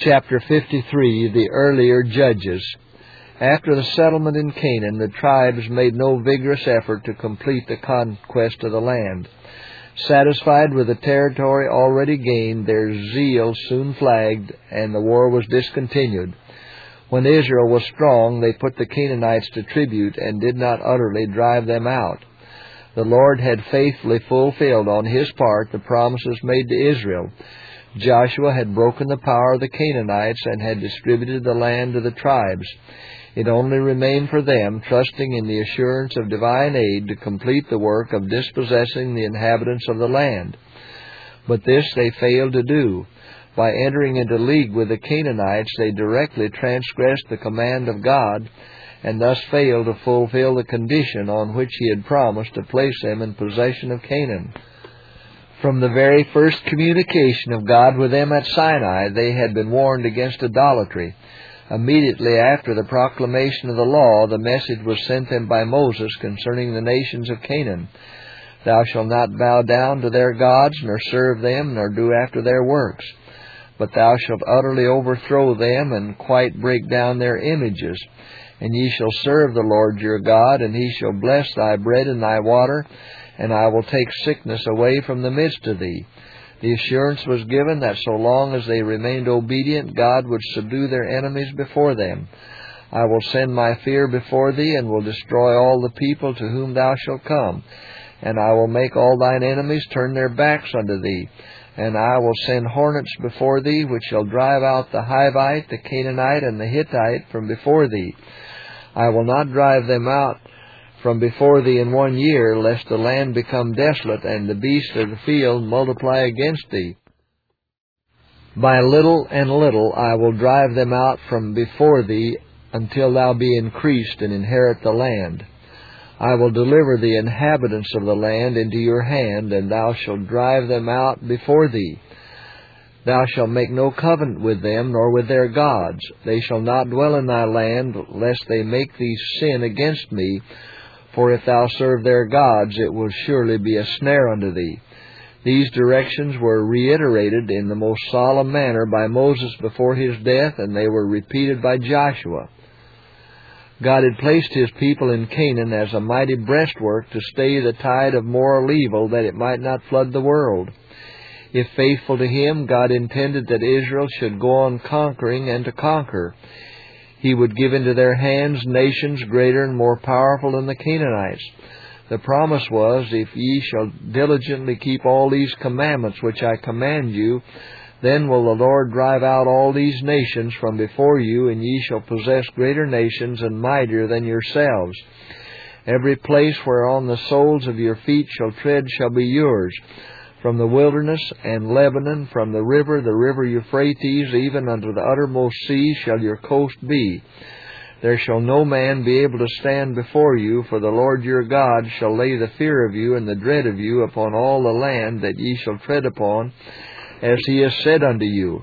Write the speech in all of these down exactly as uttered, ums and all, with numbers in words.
Chapter fifty-three, the earlier Judges. After the settlement in Canaan, the tribes made no vigorous effort to complete the conquest of the land. Satisfied with the territory already gained, their zeal soon flagged, and the war was discontinued. When Israel was strong, they put the Canaanites to tribute and did not utterly drive them out. The Lord had faithfully fulfilled on His part the promises made to Israel. Joshua had broken the power of the Canaanites and had distributed the land to the tribes. It only remained for them, trusting in the assurance of divine aid, to complete the work of dispossessing the inhabitants of the land. But this they failed to do. By entering into league with the Canaanites, they directly transgressed the command of God, and thus failed to fulfill the condition on which He had promised to place them in possession of Canaan. From the very first communication of God with them at Sinai, they had been warned against idolatry. Immediately after the proclamation of the law, the message was sent them by Moses concerning the nations of Canaan. Thou shalt not bow down to their gods, nor serve them, nor do after their works. But thou shalt utterly overthrow them, and quite break down their images. And ye shall serve the Lord your God, and He shall bless thy bread and thy water, and I will take sickness away from the midst of thee. The assurance was given that so long as they remained obedient, God would subdue their enemies before them. I will send my fear before thee, and will destroy all the people to whom thou shalt come. And I will make all thine enemies turn their backs unto thee. And I will send hornets before thee, which shall drive out the Hivite, the Canaanite, and the Hittite from before thee. I will not drive them out from before thee in one year, lest the land become desolate, and the beasts of the field multiply against thee. By little and little I will drive them out from before thee, until thou be increased and inherit the land. I will deliver the inhabitants of the land into your hand, and thou shalt drive them out before thee. Thou shalt make no covenant with them, nor with their gods. They shall not dwell in thy land, lest they make thee sin against me. For if thou serve their gods, it will surely be a snare unto thee. These directions were reiterated in the most solemn manner by Moses before his death, and they were repeated by Joshua. God had placed His people in Canaan as a mighty breastwork to stay the tide of moral evil, that it might not flood the world. If faithful to Him, God intended that Israel should go on conquering and to conquer. He would give into their hands nations greater and more powerful than the Canaanites. The promise was, if ye shall diligently keep all these commandments which I command you, then will the Lord drive out all these nations from before you, and ye shall possess greater nations and mightier than yourselves. Every place whereon the soles of your feet shall tread shall be yours. From the wilderness and Lebanon, from the river, the river Euphrates, even unto the uttermost sea shall your coast be. There shall no man be able to stand before you, for the Lord your God shall lay the fear of you and the dread of you upon all the land that ye shall tread upon, as He has said unto you.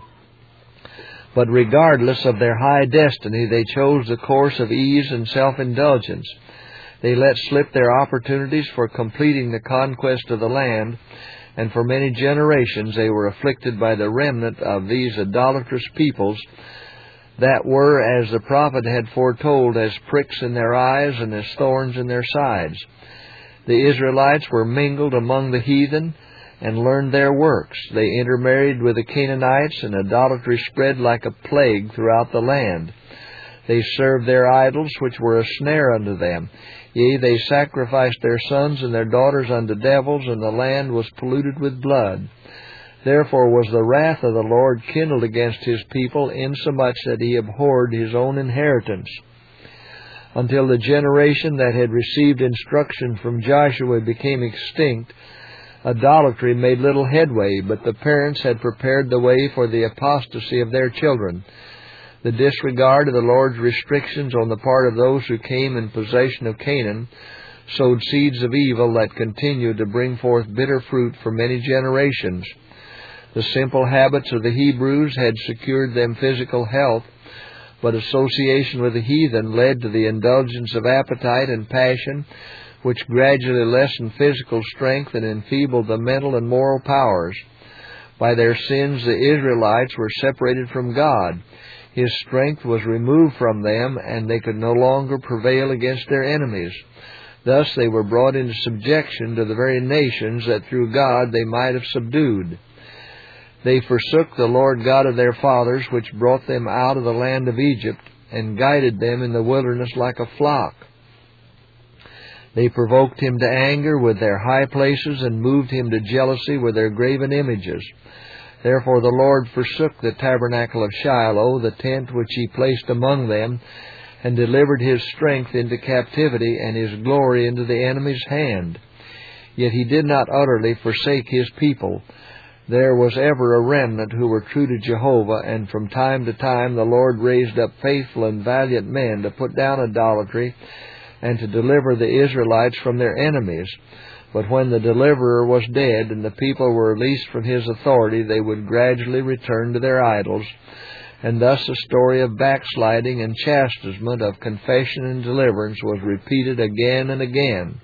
But regardless of their high destiny, they chose the course of ease and self-indulgence. They let slip their opportunities for completing the conquest of the land, and for many generations they were afflicted by the remnant of these idolatrous peoples that were, as the prophet had foretold, as pricks in their eyes and as thorns in their sides. The Israelites were mingled among the heathen and learned their works. They intermarried with the Canaanites, and idolatry spread like a plague throughout the land. They served their idols, which were a snare unto them. Yea, they sacrificed their sons and their daughters unto devils, and the land was polluted with blood. Therefore was the wrath of the Lord kindled against His people, insomuch that He abhorred His own inheritance. Until the generation that had received instruction from Joshua became extinct, idolatry made little headway, but the parents had prepared the way for the apostasy of their children. The disregard of the Lord's restrictions on the part of those who came in possession of Canaan sowed seeds of evil that continued to bring forth bitter fruit for many generations. The simple habits of the Hebrews had secured them physical health, but association with the heathen led to the indulgence of appetite and passion, which gradually lessened physical strength and enfeebled the mental and moral powers. By their sins the Israelites were separated from God. His strength was removed from them, and they could no longer prevail against their enemies. Thus they were brought into subjection to the very nations that through God they might have subdued. They forsook the Lord God of their fathers, which brought them out of the land of Egypt, and guided them in the wilderness like a flock. They provoked him to anger with their high places, and moved him to jealousy with their graven images. Therefore the Lord forsook the tabernacle of Shiloh, the tent which he placed among them, and delivered his strength into captivity, and his glory into the enemy's hand. Yet he did not utterly forsake his people. There was ever a remnant who were true to Jehovah, and from time to time the Lord raised up faithful and valiant men to put down idolatry and to deliver the Israelites from their enemies. But when the deliverer was dead and the people were released from his authority, they would gradually return to their idols. And thus the story of backsliding and chastisement, of confession and deliverance, was repeated again and again.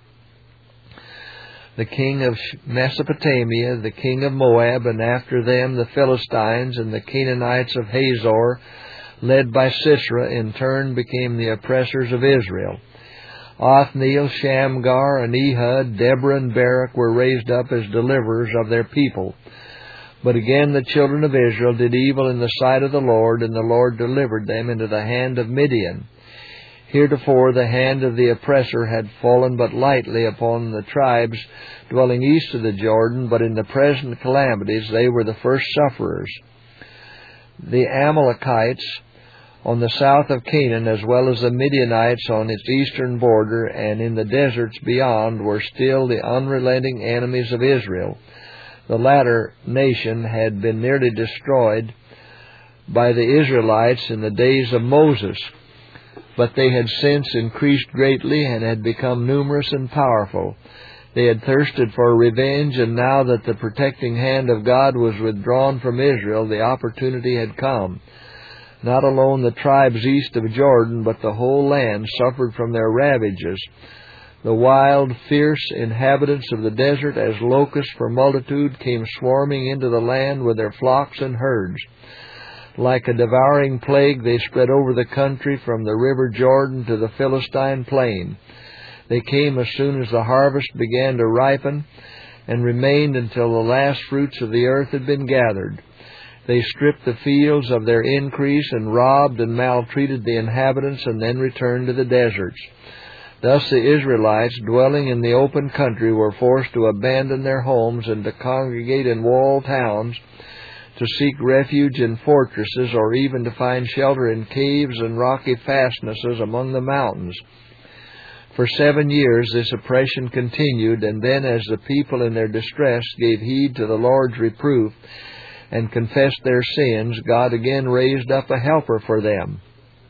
The king of Mesopotamia, the king of Moab, and after them the Philistines and the Canaanites of Hazor, led by Sisera, in turn became the oppressors of Israel. Othniel, Shamgar, and Ehud, Deborah, and Barak were raised up as deliverers of their people. But again the children of Israel did evil in the sight of the Lord, and the Lord delivered them into the hand of Midian. Heretofore the hand of the oppressor had fallen but lightly upon the tribes dwelling east of the Jordan, but in the present calamities they were the first sufferers. The Amalekites on the south of Canaan, as well as the Midianites on its eastern border and in the deserts beyond, were still the unrelenting enemies of Israel. The latter nation had been nearly destroyed by the Israelites in the days of Moses, but they had since increased greatly and had become numerous and powerful. They had thirsted for revenge, and now that the protecting hand of God was withdrawn from Israel, the opportunity had come. Not alone the tribes east of Jordan, but the whole land suffered from their ravages. The wild, fierce inhabitants of the desert, as locusts for multitude, came swarming into the land with their flocks and herds. Like a devouring plague, they spread over the country from the river Jordan to the Philistine plain. They came as soon as the harvest began to ripen, and remained until the last fruits of the earth had been gathered. They stripped the fields of their increase, and robbed and maltreated the inhabitants, and then returned to the deserts. Thus the Israelites, dwelling in the open country, were forced to abandon their homes and to congregate in walled towns, to seek refuge in fortresses, or even to find shelter in caves and rocky fastnesses among the mountains. For seven years this oppression continued, and then as the people in their distress gave heed to the Lord's reproof and confessed their sins, God again raised up a helper for them.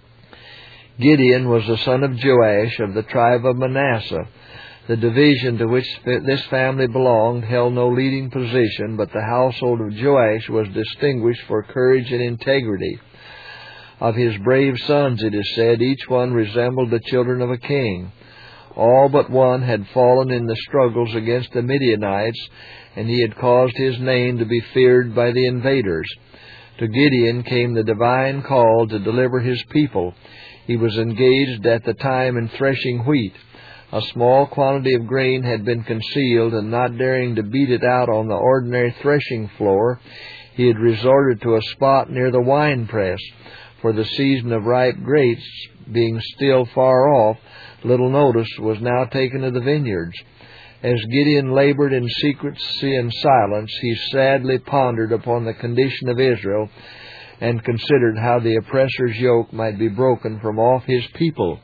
Gideon was the son of Joash of the tribe of Manasseh. The division to which this family belonged held no leading position, but the household of Joash was distinguished for courage and integrity. Of his brave sons, it is said, each one resembled the children of a king. All but one had fallen in the struggles against the Midianites, and he had caused his name to be feared by the invaders. To Gideon came the divine call to deliver his people. He was engaged at the time in threshing wheat. A small quantity of grain had been concealed, and not daring to beat it out on the ordinary threshing floor, he had resorted to a spot near the winepress. For the season of ripe grapes being still far off, little notice was now taken of the vineyards. As Gideon labored in secrecy and silence, he sadly pondered upon the condition of Israel, and considered how the oppressor's yoke might be broken from off his people.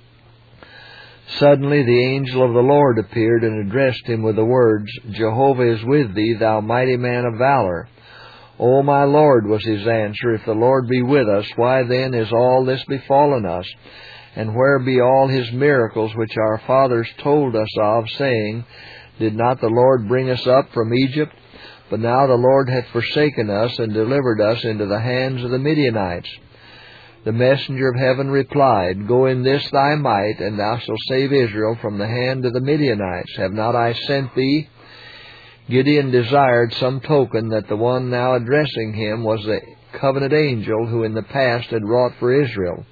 Suddenly the angel of the Lord appeared and addressed him with the words, "Jehovah is with thee, thou mighty man of valor." "O my Lord," was his answer, "if the Lord be with us, why then is all this befallen us? And where be all his miracles which our fathers told us of, saying, Did not the Lord bring us up from Egypt? But now the Lord hath forsaken us, and delivered us into the hands of the Midianites." The messenger of heaven replied, "Go in this thy might, and thou shalt save Israel from the hand of the Midianites. Have not I sent thee?" Gideon desired some token that the one now addressing him was the covenant angel who in the past had wrought for Israel.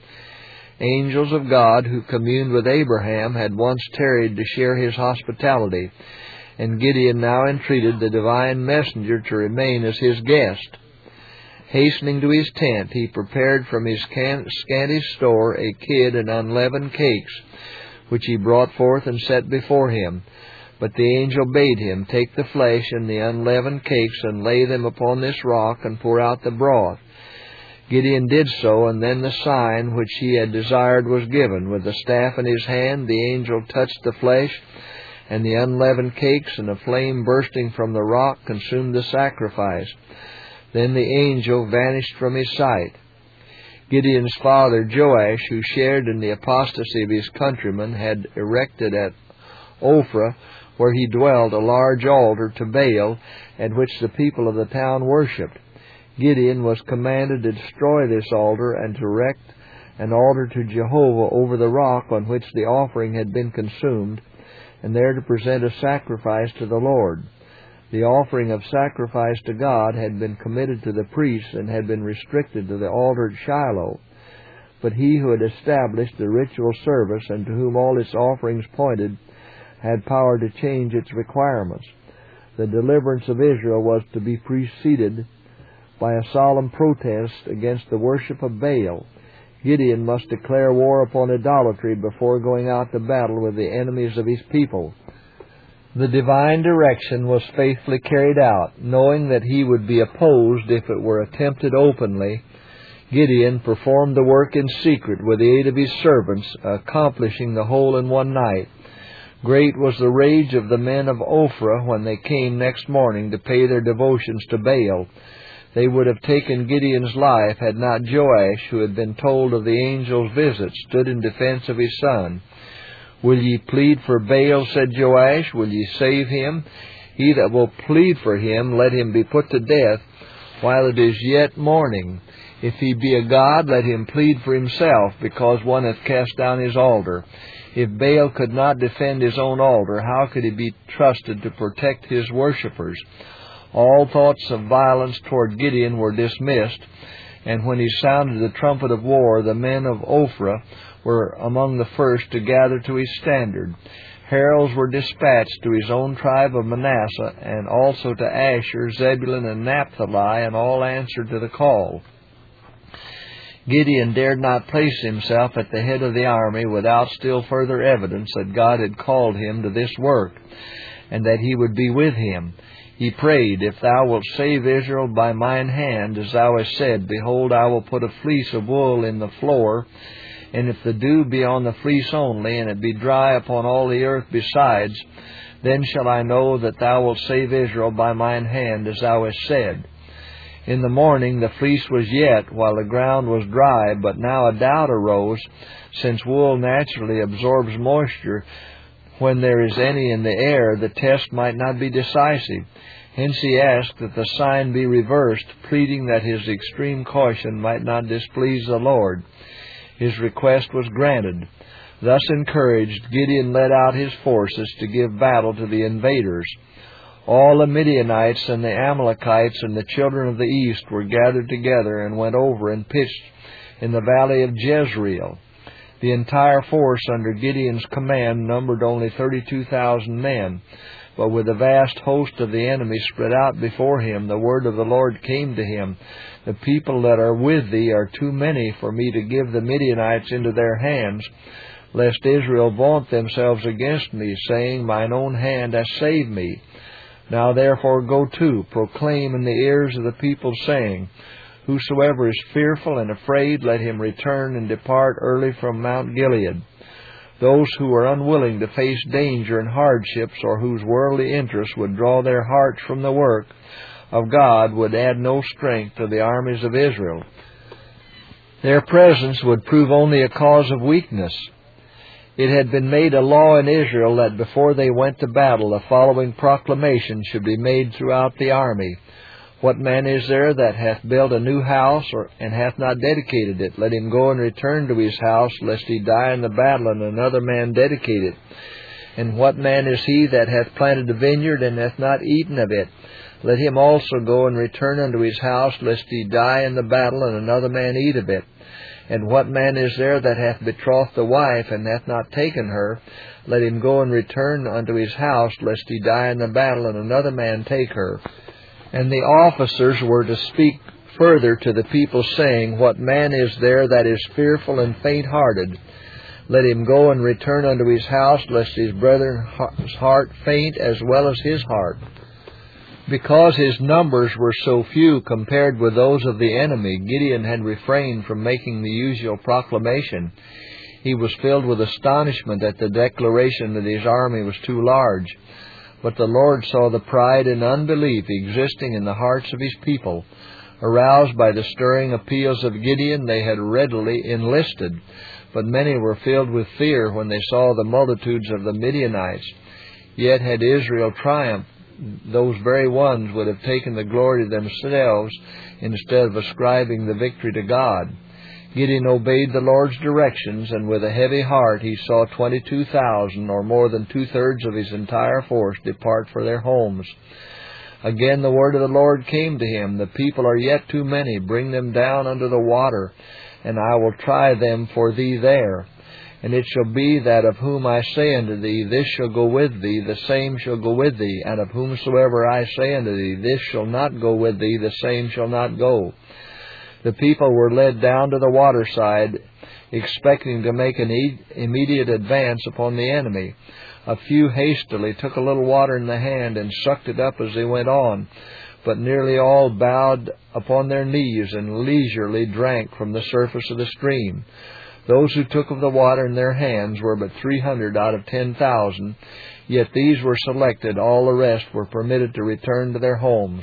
Angels of God who communed with Abraham had once tarried to share his hospitality, and Gideon now entreated the divine messenger to remain as his guest. Hastening to his tent, he prepared from his scanty store a kid and unleavened cakes, which he brought forth and set before him. But the angel bade him, Take the flesh and the unleavened cakes, and lay them upon this rock, and pour out the broth. Gideon did so, and then the sign which he had desired was given. With the staff in his hand, the angel touched the flesh and the unleavened cakes, and a flame bursting from the rock consumed the sacrifice. Then the angel vanished from his sight. Gideon's father Joash, who shared in the apostasy of his countrymen, had erected at Ophrah, where he dwelt, a large altar to Baal, at which the people of the town worshipped. Gideon was commanded to destroy this altar and to erect an altar to Jehovah over the rock on which the offering had been consumed, and there to present a sacrifice to the Lord. The offering of sacrifice to God had been committed to the priests and had been restricted to the altar at Shiloh. But he who had established the ritual service, and to whom all its offerings pointed, had power to change its requirements. The deliverance of Israel was to be preceded by a solemn protest against the worship of Baal. Gideon must declare war upon idolatry before going out to battle with the enemies of his people. The divine direction was faithfully carried out. Knowing that he would be opposed if it were attempted openly, Gideon performed the work in secret with the aid of his servants, accomplishing the whole in one night. Great was the rage of the men of Ophrah when they came next morning to pay their devotions to Baal. They would have taken Gideon's life had not Joash, who had been told of the angel's visit, stood in defense of his son. Will ye plead for Baal, said Joash, will ye save him? He that will plead for him, let him be put to death while it is yet morning. If he be a god, let him plead for himself, because one hath cast down his altar. If Baal could not defend his own altar, how could he be trusted to protect his worshippers? All thoughts of violence toward Gideon were dismissed, and when he sounded the trumpet of war, the men of Ophrah were among the first to gather to his standard. Heralds were dispatched to his own tribe of Manasseh, and also to Asher, Zebulun, and Naphtali, and all answered to the call. Gideon dared not place himself at the head of the army without still further evidence that God had called him to this work, and that he would be with him. He prayed, If thou wilt save Israel by mine hand, as thou hast said, behold, I will put a fleece of wool in the floor, and if the dew be on the fleece only, and it be dry upon all the earth besides, then shall I know that thou wilt save Israel by mine hand, as thou hast said. In the morning the fleece was yet, while the ground was dry, but now a doubt arose, since wool naturally absorbs moisture. When there is any in the air, the test might not be decisive. Hence he asked that the sign be reversed, pleading that his extreme caution might not displease the Lord. His request was granted. Thus encouraged, Gideon led out his forces to give battle to the invaders. All the Midianites and the Amalekites and the children of the east were gathered together and went over and pitched in the valley of Jezreel. The entire force under Gideon's command numbered only thirty-two thousand men, but with the vast host of the enemy spread out before him, the word of the Lord came to him, The people that are with thee are too many for me to give the Midianites into their hands, lest Israel vaunt themselves against me, saying, Mine own hand hath saved me. Now therefore go to, proclaim in the ears of the people, saying, Whosoever is fearful and afraid, let him return and depart early from Mount Gilead. Those who are unwilling to face danger and hardships, or whose worldly interests would draw their hearts from the work of God, would add no strength to the armies of Israel. Their presence would prove only a cause of weakness. It had been made a law in Israel that before they went to battle, the following proclamation should be made throughout the army. What man is there that hath built a new house, or and hath not dedicated it? Let him go and return to his house, lest he die in the battle, and another man dedicate it. And what man is he that hath planted a vineyard, and hath not eaten of it? Let him also go and return unto his house, lest he die in the battle, and another man eat of it. And what man is there that hath betrothed a wife, and hath not taken her? Let him go and return unto his house, lest he die in the battle, and another man take her. And the officers were to speak further to the people, saying, What man is there that is fearful and faint-hearted? Let him go and return unto his house, lest his brother's heart faint as well as his heart. Because his numbers were so few compared with those of the enemy, Gideon had refrained from making the usual proclamation. He was filled with astonishment at the declaration that his army was too large. But the Lord saw the pride and unbelief existing in the hearts of his people. Aroused by the stirring appeals of Gideon, they had readily enlisted. But many were filled with fear when they saw the multitudes of the Midianites. Yet had Israel triumphed, those very ones would have taken the glory to themselves instead of ascribing the victory to God. Gideon obeyed the Lord's directions, and with a heavy heart he saw twenty-two thousand, or more than two-thirds of his entire force, depart for their homes. Again the word of the Lord came to him, The people are yet too many, bring them down under the water, and I will try them for thee there. And it shall be that of whom I say unto thee, This shall go with thee, the same shall go with thee. And of whomsoever I say unto thee, This shall not go with thee, the same shall not go. The people were led down to the waterside, expecting to make an e- immediate advance upon the enemy. A few hastily took a little water in the hand and sucked it up as they went on. But nearly all bowed upon their knees and leisurely drank from the surface of the stream. Those who took of the water in their hands were but three hundred out of ten thousand, yet these were selected, all the rest were permitted to return to their homes.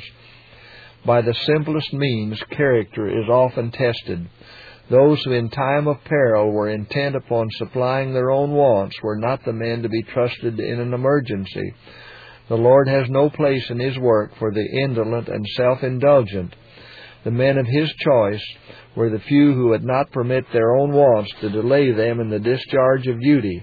By the simplest means, character is often tested. Those who in time of peril were intent upon supplying their own wants were not the men to be trusted in an emergency. The Lord has no place in His work for the indolent and self-indulgent. The men of His choice were the few who would not permit their own wants to delay them in the discharge of duty.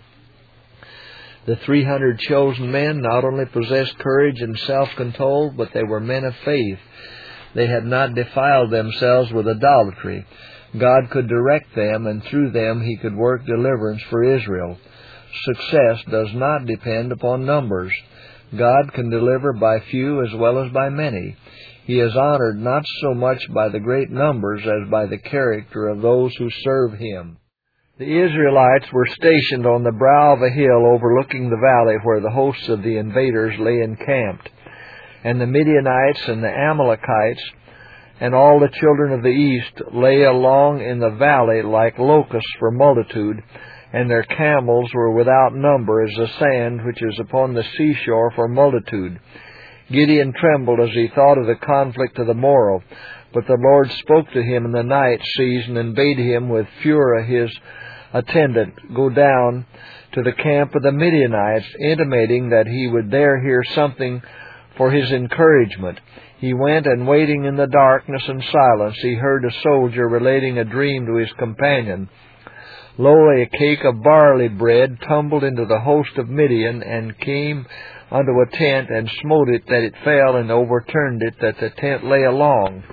The three hundred chosen men not only possessed courage and self-control, but they were men of faith. They had not defiled themselves with idolatry. God could direct them, and through them He could work deliverance for Israel. Success does not depend upon numbers. God can deliver by few as well as by many. He is honored not so much by the great numbers as by the character of those who serve Him. The Israelites were stationed on the brow of a hill overlooking the valley where the hosts of the invaders lay encamped. And the Midianites and the Amalekites and all the children of the east lay along in the valley like locusts for multitude, and their camels were without number as the sand which is upon the seashore for multitude. Gideon trembled as he thought of the conflict of the morrow, but the Lord spoke to him in the night season and bade him with Phurah his attendant go down to the camp of the Midianites, intimating that he would there hear something for his encouragement. He went, and waiting in the darkness and silence, he heard a soldier relating a dream to his companion. Lo, a cake of barley bread tumbled into the host of Midian, and came unto a tent, and smote it that it fell, and overturned it that the tent lay along.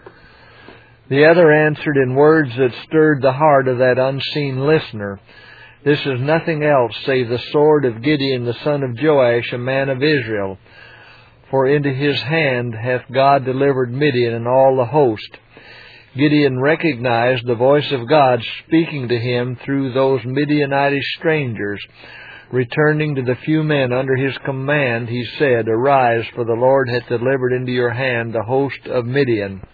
The other answered in words that stirred the heart of that unseen listener, This is nothing else save the sword of Gideon the son of Joash, a man of Israel. For into his hand hath God delivered Midian and all the host. Gideon recognized the voice of God speaking to him through those Midianitish strangers. Returning to the few men under his command, he said, Arise, for the Lord hath delivered into your hand the host of Midian.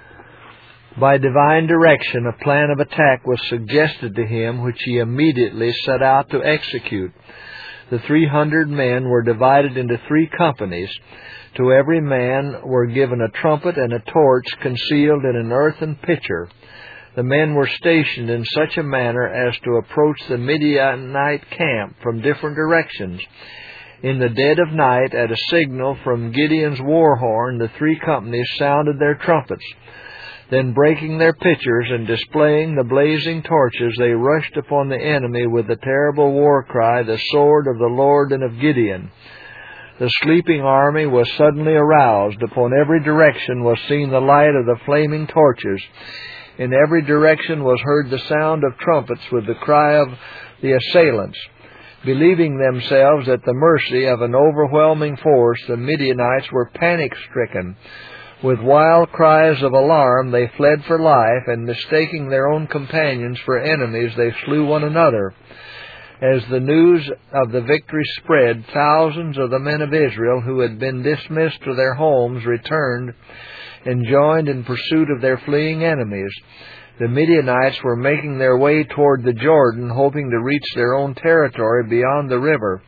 By divine direction, a plan of attack was suggested to him, which he immediately set out to execute. The three hundred men were divided into three companies. To every man were given a trumpet and a torch concealed in an earthen pitcher. The men were stationed in such a manner as to approach the Midianite camp from different directions. In the dead of night, at a signal from Gideon's war horn, the three companies sounded their trumpets. Then, breaking their pitchers and displaying the blazing torches, they rushed upon the enemy with the terrible war cry, "The sword of the Lord and of Gideon." The sleeping army was suddenly aroused. Upon every direction was seen the light of the flaming torches. In every direction was heard the sound of trumpets with the cry of the assailants. Believing themselves at the mercy of an overwhelming force, the Midianites were panic-stricken. With wild cries of alarm, they fled for life, and mistaking their own companions for enemies, they slew one another. As the news of the victory spread, thousands of the men of Israel who had been dismissed to their homes returned and joined in pursuit of their fleeing enemies. The Midianites were making their way toward the Jordan, hoping to reach their own territory beyond the river.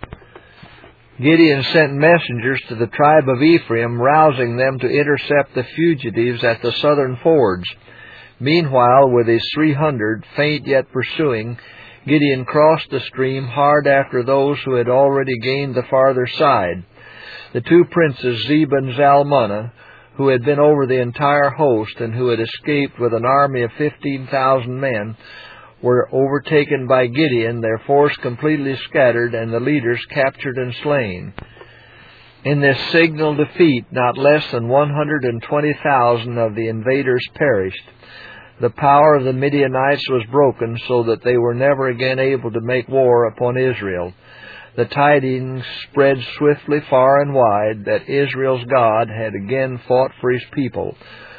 Gideon sent messengers to the tribe of Ephraim, rousing them to intercept the fugitives at the southern fords. Meanwhile, with his three hundred, faint yet pursuing, Gideon crossed the stream hard after those who had already gained the farther side. The two princes, Zeb and Zalmunna, who had been over the entire host and who had escaped with an army of fifteen thousand men, were overtaken by Gideon, their force completely scattered, and the leaders captured and slain. In this signal defeat, not less than one hundred twenty thousand of the invaders perished. The power of the Midianites was broken, so that they were never again able to make war upon Israel. The tidings spread swiftly far and wide that Israel's God had again fought for his people.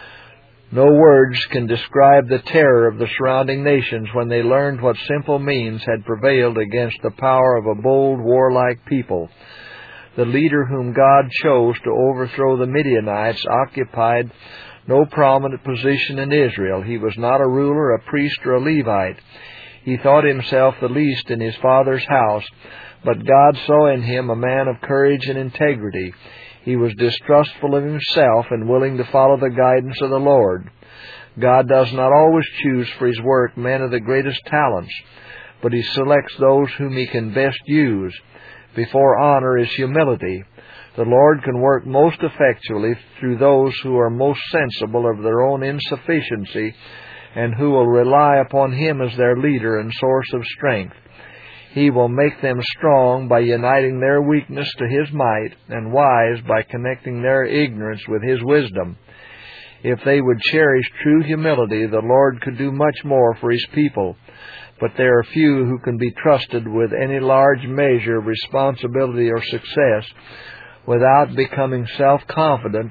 No words can describe the terror of the surrounding nations when they learned what simple means had prevailed against the power of a bold, warlike people. The leader whom God chose to overthrow the Midianites occupied no prominent position in Israel. He was not a ruler, a priest, or a Levite. He thought himself the least in his father's house, but God saw in him a man of courage and integrity. He was distrustful of himself and willing to follow the guidance of the Lord. God does not always choose for his work men of the greatest talents, but he selects those whom he can best use. Before honor is humility. The Lord can work most effectually through those who are most sensible of their own insufficiency and who will rely upon him as their leader and source of strength. He will make them strong by uniting their weakness to his might, and wise by connecting their ignorance with his wisdom. If they would cherish true humility, the Lord could do much more for his people. But there are few who can be trusted with any large measure of responsibility or success without becoming self-confident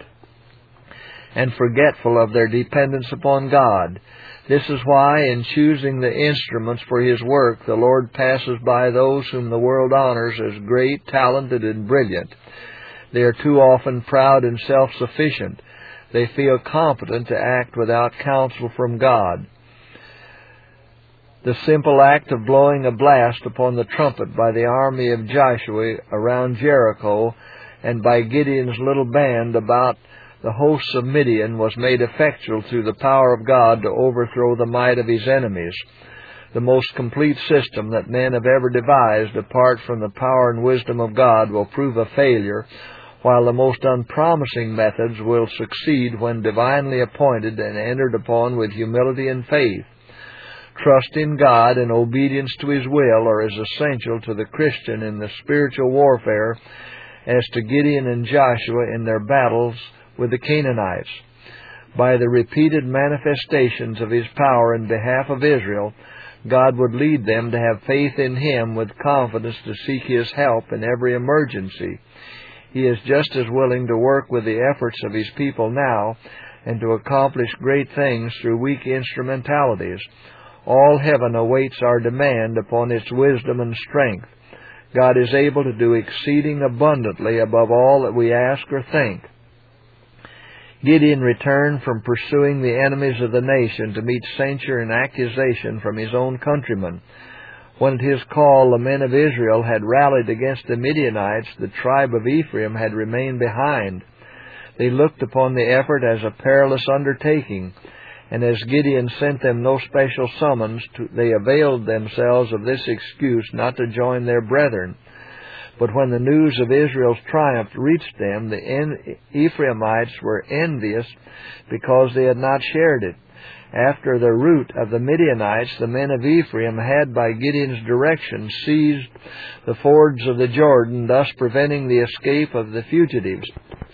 and forgetful of their dependence upon God. This is why, in choosing the instruments for his work, the Lord passes by those whom the world honors as great, talented, and brilliant. They are too often proud and self-sufficient. They feel competent to act without counsel from God. The simple act of blowing a blast upon the trumpet by the army of Joshua around Jericho and by Gideon's little band about the hosts of Midian was made effectual through the power of God to overthrow the might of his enemies. The most complete system that men have ever devised, apart from the power and wisdom of God, will prove a failure, while the most unpromising methods will succeed when divinely appointed and entered upon with humility and faith. Trust in God and obedience to his will are as essential to the Christian in the spiritual warfare as to Gideon and Joshua in their battles with the Canaanites. By the repeated manifestations of his power in behalf of Israel, God would lead them to have faith in him with confidence to seek his help in every emergency. He is just as willing to work with the efforts of his people now and to accomplish great things through weak instrumentalities. All heaven awaits our demand upon its wisdom and strength. God is able to do exceeding abundantly above all that we ask or think. Gideon returned from pursuing the enemies of the nation to meet censure and accusation from his own countrymen. When at his call the men of Israel had rallied against the Midianites, the tribe of Ephraim had remained behind. They looked upon the effort as a perilous undertaking, and as Gideon sent them no special summons, to, they availed themselves of this excuse not to join their brethren. But when the news of Israel's triumph reached them, the Ephraimites were envious because they had not shared it. After the rout of the Midianites, the men of Ephraim had, by Gideon's direction, seized the fords of the Jordan, thus preventing the escape of the fugitives.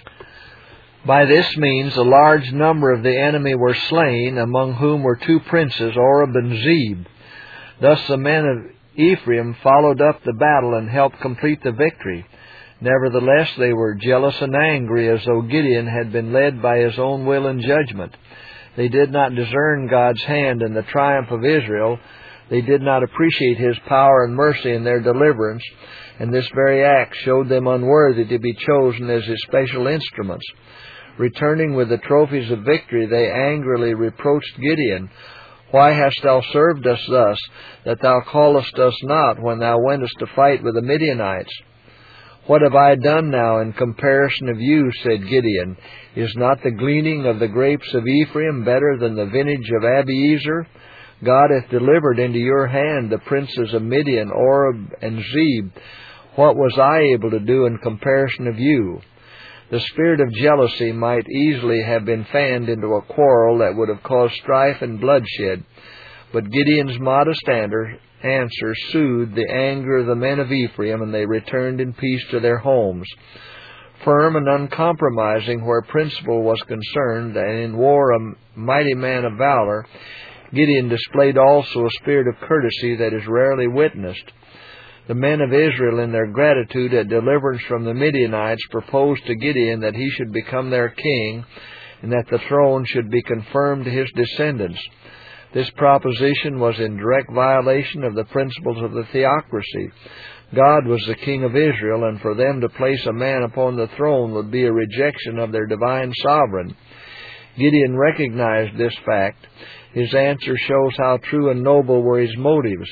By this means a large number of the enemy were slain, among whom were two princes, Oreb and Zeb. Thus the men of Ephraim followed up the battle and helped complete the victory. Nevertheless, they were jealous and angry, as though Gideon had been led by his own will and judgment. They did not discern God's hand in the triumph of Israel. They did not appreciate His power and mercy in their deliverance, and this very act showed them unworthy to be chosen as His special instruments. Returning with the trophies of victory, they angrily reproached Gideon. "Why hast thou served us thus, that thou callest us not when thou wentest to fight with the Midianites?" "What have I done now in comparison of you?" said Gideon. "Is not the gleaning of the grapes of Ephraim better than the vintage of Abiezer? God hath delivered into your hand the princes of Midian, Oreb and Zeb. What was I able to do in comparison of you?" The spirit of jealousy might easily have been fanned into a quarrel that would have caused strife and bloodshed, but Gideon's modest answer soothed the anger of the men of Ephraim, and they returned in peace to their homes. Firm and uncompromising where principle was concerned, and in war a mighty man of valor, Gideon displayed also a spirit of courtesy that is rarely witnessed. The men of Israel, in their gratitude at deliverance from the Midianites, proposed to Gideon that he should become their king, and that the throne should be confirmed to his descendants. This proposition was in direct violation of the principles of the theocracy. God was the king of Israel, and for them to place a man upon the throne would be a rejection of their divine sovereign. Gideon recognized this fact. His answer shows how true and noble were his motives.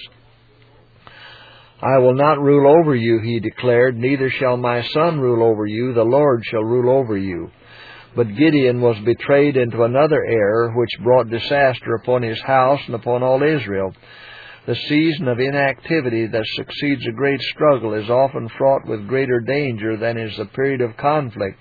"I will not rule over you," he declared, "neither shall my son rule over you, the Lord shall rule over you." But Gideon was betrayed into another error, which brought disaster upon his house and upon all Israel. The season of inactivity that succeeds a great struggle is often fraught with greater danger than is the period of conflict.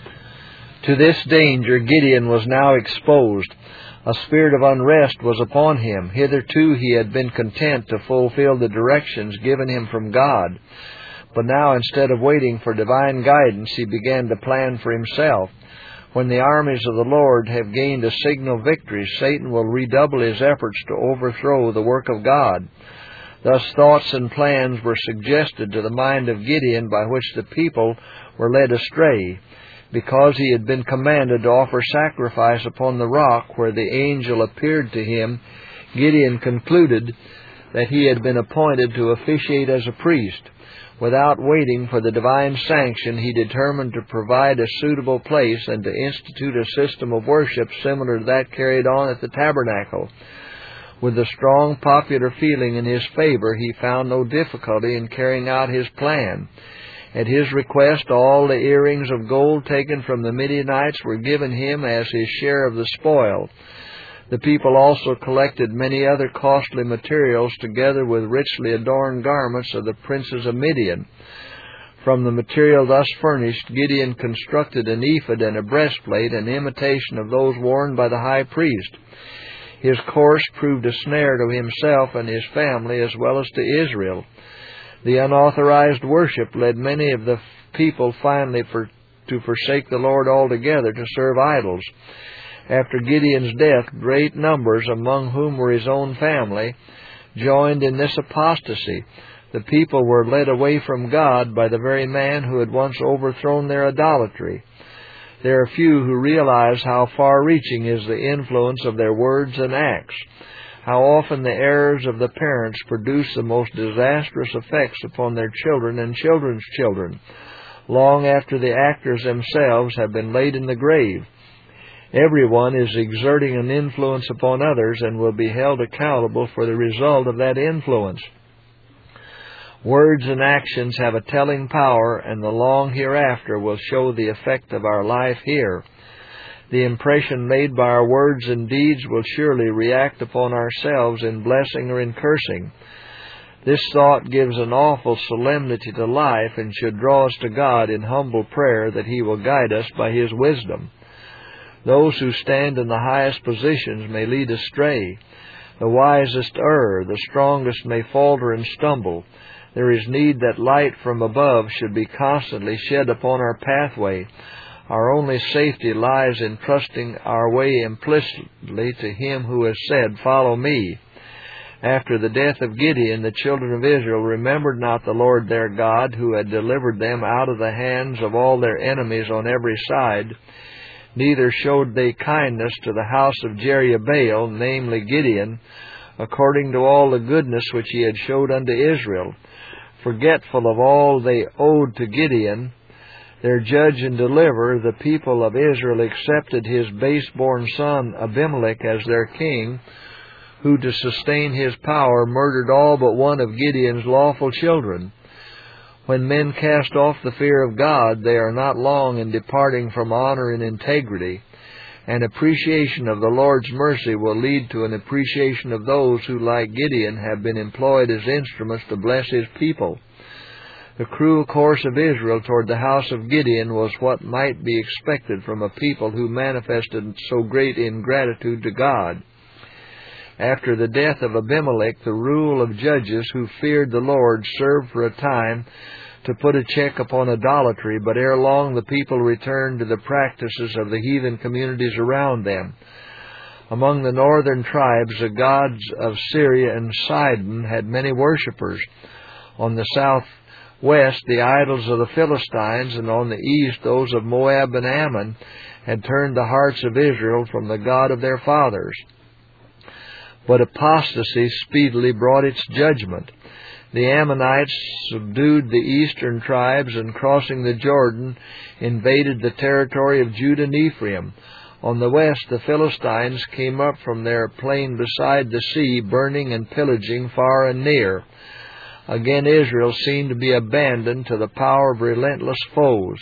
To this danger Gideon was now exposed. A spirit of unrest was upon him. Hitherto he had been content to fulfill the directions given him from God. But now, instead of waiting for divine guidance, he began to plan for himself. When the armies of the Lord have gained a signal victory, Satan will redouble his efforts to overthrow the work of God. Thus thoughts and plans were suggested to the mind of Gideon by which the people were led astray. Because he had been commanded to offer sacrifice upon the rock where the angel appeared to him, Gideon concluded that he had been appointed to officiate as a priest. Without waiting for the divine sanction, he determined to provide a suitable place and to institute a system of worship similar to that carried on at the tabernacle. With the strong popular feeling in his favor, he found no difficulty in carrying out his plan. At his request, all the earrings of gold taken from the Midianites were given him as his share of the spoil. The people also collected many other costly materials, together with richly adorned garments of the princes of Midian. From the material thus furnished, Gideon constructed an ephod and a breastplate, an imitation of those worn by the high priest. His course proved a snare to himself and his family, as well as to Israel. The unauthorized worship led many of the people finally for, to forsake the Lord altogether, to serve idols. After Gideon's death, great numbers, among whom were his own family, joined in this apostasy. The people were led away from God by the very man who had once overthrown their idolatry. There are few who realize how far-reaching is the influence of their words and acts. How often the errors of the parents produce the most disastrous effects upon their children and children's children, long after the actors themselves have been laid in the grave. Everyone is exerting an influence upon others and will be held accountable for the result of that influence. Words and actions have a telling power, and the long hereafter will show the effect of our life here. The impression made by our words and deeds will surely react upon ourselves in blessing or in cursing. This thought gives an awful solemnity to life and should draw us to God in humble prayer that He will guide us by His wisdom. Those who stand in the highest positions may lead astray. The wisest err, the strongest may falter and stumble. There is need that light from above should be constantly shed upon our pathway. Our only safety lies in trusting our way implicitly to Him who has said, "Follow me." After the death of Gideon, the children of Israel remembered not the Lord their God, who had delivered them out of the hands of all their enemies on every side. Neither showed they kindness to the house of Jerubbaal, namely Gideon, according to all the goodness which he had showed unto Israel. Forgetful of all they owed to Gideon, their judge and deliverer, the people of Israel accepted his base-born son Abimelech as their king, who to sustain his power murdered all but one of Gideon's lawful children. When men cast off the fear of God, they are not long in departing from honor and integrity. An appreciation of the Lord's mercy will lead to an appreciation of those who, like Gideon, have been employed as instruments to bless His people. The cruel course of Israel toward the house of Gideon was what might be expected from a people who manifested so great ingratitude to God. After the death of Abimelech, the rule of judges who feared the Lord served for a time to put a check upon idolatry, but ere long the people returned to the practices of the heathen communities around them. Among the northern tribes, the gods of Syria and Sidon had many worshippers. On the southwest, the idols of the Philistines, and on the east, those of Moab and Ammon, had turned the hearts of Israel from the God of their fathers. But apostasy speedily brought its judgment. The Ammonites subdued the eastern tribes, and crossing the Jordan, invaded the territory of Judah and Ephraim. On the west, the Philistines came up from their plain beside the sea, burning and pillaging far and near. Again, Israel seemed to be abandoned to the power of relentless foes.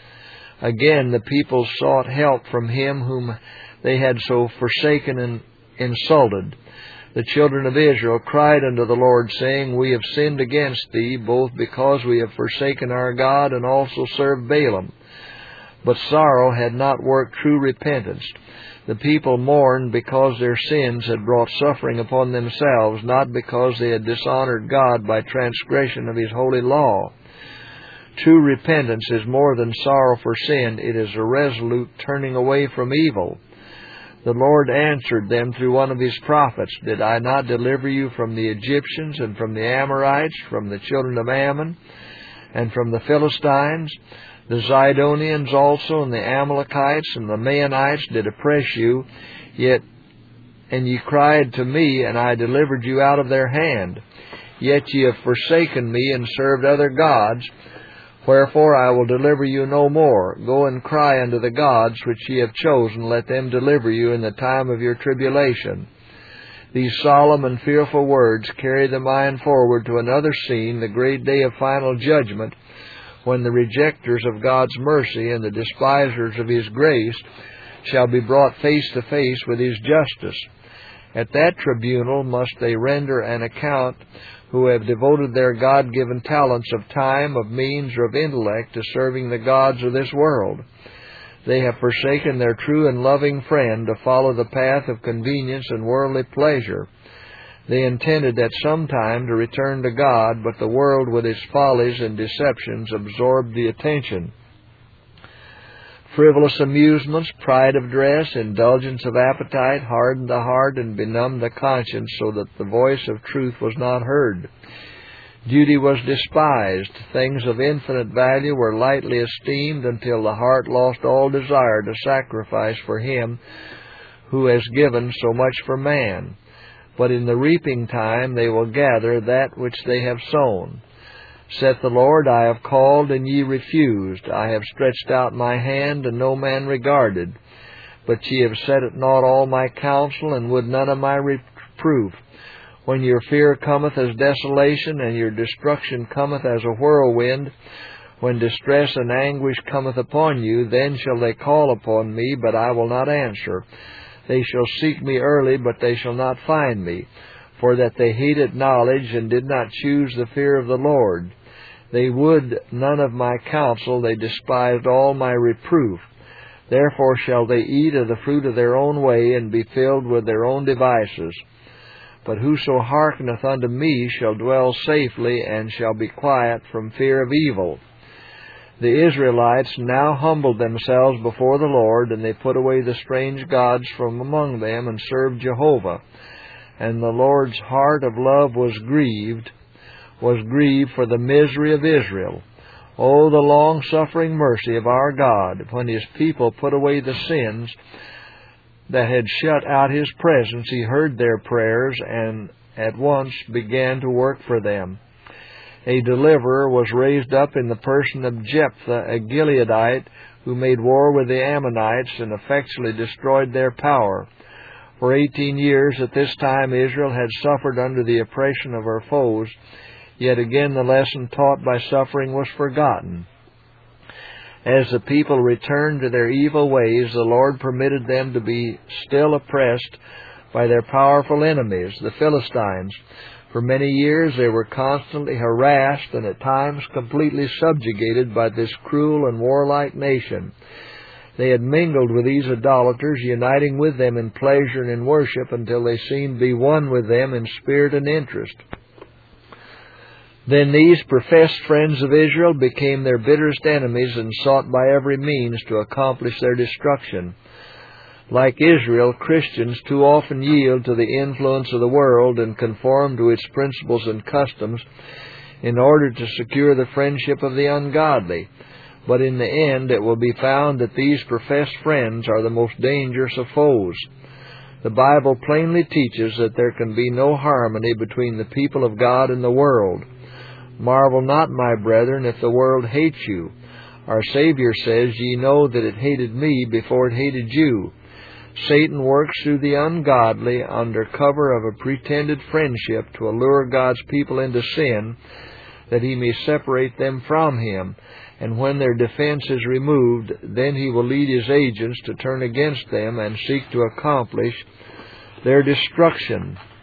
Again, the people sought help from Him whom they had so forsaken and insulted. The children of Israel cried unto the Lord, saying, We have sinned against Thee, both because we have forsaken our God, and also served Baalim. But sorrow had not worked true repentance. The people mourned because their sins had brought suffering upon themselves, not because they had dishonored God by transgression of His holy law. True repentance is more than sorrow for sin. It is a resolute turning away from evil. The Lord answered them through one of His prophets, Did I not deliver you from the Egyptians, and from the Amorites, from the children of Ammon, and from the Philistines? The Zidonians also, and the Amalekites, and the Maonites did oppress you, yet, and ye cried to me, and I delivered you out of their hand. Yet ye have forsaken me, and served other gods. Wherefore I will deliver you no more. Go and cry unto the gods which ye have chosen. Let them deliver you in the time of your tribulation. These solemn and fearful words carry the mind forward to another scene, the great day of final judgment, when the rejectors of God's mercy and the despisers of His grace shall be brought face to face with His justice. At that tribunal must they render an account who have devoted their God-given talents of time, of means, or of intellect to serving the gods of this world. They have forsaken their true and loving friend to follow the path of convenience and worldly pleasure. They intended at some time to return to God, but the world with its follies and deceptions absorbed the attention. Frivolous amusements, pride of dress, indulgence of appetite hardened the heart and benumbed the conscience, so that the voice of truth was not heard. Duty was despised. Things of infinite value were lightly esteemed, until the heart lost all desire to sacrifice for Him who has given so much for man. But in the reaping time they will gather that which they have sown. Saith the Lord, I have called, and ye refused. I have stretched out my hand, and no man regarded. But ye have set at naught all my counsel, and would none of my reproof. When your fear cometh as desolation, and your destruction cometh as a whirlwind, when distress and anguish cometh upon you, then shall they call upon me, but I will not answer. They shall seek me early, but they shall not find me. For that they hated knowledge, and did not choose the fear of the Lord. They would none of my counsel, they despised all my reproof. Therefore shall they eat of the fruit of their own way, and be filled with their own devices. But whoso hearkeneth unto me shall dwell safely, and shall be quiet from fear of evil. The Israelites now humbled themselves before the Lord, and they put away the strange gods from among them, and served Jehovah. And the Lord's heart of love was grieved, was grieved for the misery of Israel. O the long-suffering mercy of our God, when His people put away the sins that had shut out His presence, He heard their prayers, and at once began to work for them. A deliverer was raised up in the person of Jephthah, a Gileadite, who made war with the Ammonites and effectually destroyed their power. For eighteen years at this time Israel had suffered under the oppression of her foes, yet again the lesson taught by suffering was forgotten. As the people returned to their evil ways, the Lord permitted them to be still oppressed by their powerful enemies, the Philistines. For many years they were constantly harassed and at times completely subjugated by this cruel and warlike nation. They had mingled with these idolaters, uniting with them in pleasure and in worship, until they seemed to be one with them in spirit and interest. Then these professed friends of Israel became their bitterest enemies, and sought by every means to accomplish their destruction. Like Israel, Christians too often yield to the influence of the world and conform to its principles and customs in order to secure the friendship of the ungodly. But in the end it will be found that these professed friends are the most dangerous of foes. The Bible plainly teaches that there can be no harmony between the people of God and the world. Marvel not, my brethren, if the world hates you. Our Savior says, Ye know that it hated me before it hated you. Satan works through the ungodly under cover of a pretended friendship to allure God's people into sin, that he may separate them from Him. And when their defense is removed, then he will lead his agents to turn against them and seek to accomplish their destruction.